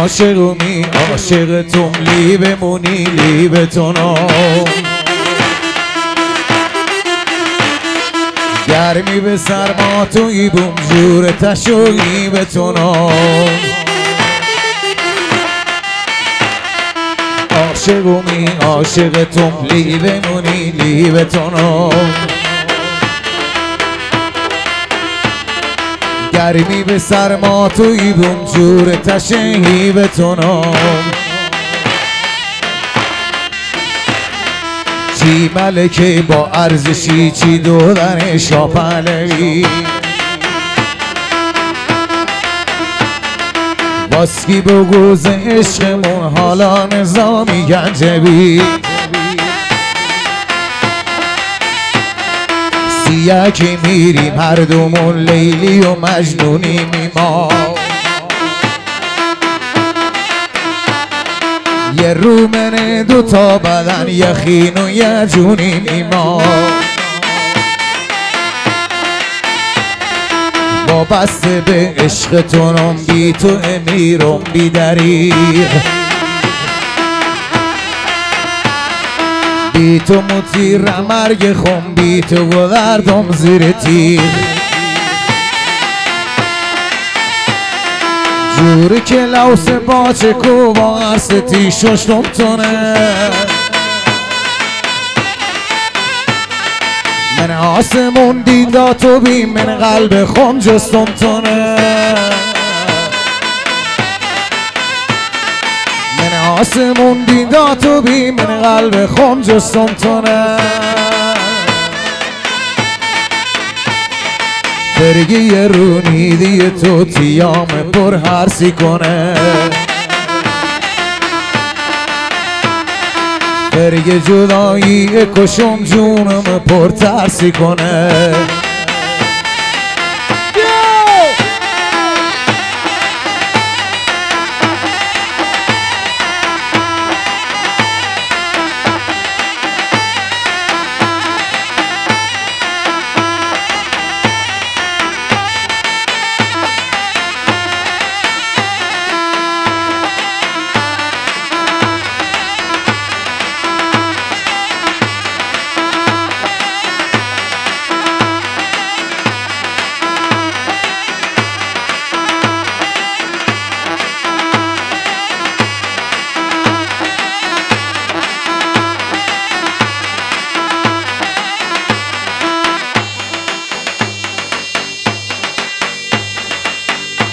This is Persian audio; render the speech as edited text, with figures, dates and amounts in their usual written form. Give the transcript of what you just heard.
عاشقمی عاشق توم لی بمونی لی بتونم گرمی به سرما توی بوم جور تشویی بتونم عاشقمی عاشق توم لی بمونی لی بتونم گرمی به سرما توی بوم جور تشهی بتونم چی ملکه با ارزشی چی دودن شاپلوی باسکی بگوز عشقمون حالا نظامی گنجبی سیاکی میریم هر دومون لیلی و مجنونی ما یه رومنه دوتا بدن یخین و یه جونی ما وابسته به عشقتونم بی تو امیرم بی دریغ بی تو مطیر مرگ خم بی تو گذردم زیر تیغ جوری که لوس باچه کو با عرصتی ششتم تونه من آسمون دیدا تو بی من قلب خم جستم تونه من آسمون دیدا تو بی من قلب خم جستم تونه فرگی رونی دیه تو تیام پر هرسی کنه فرگ جدایی کشم جونم پر ترسی کنه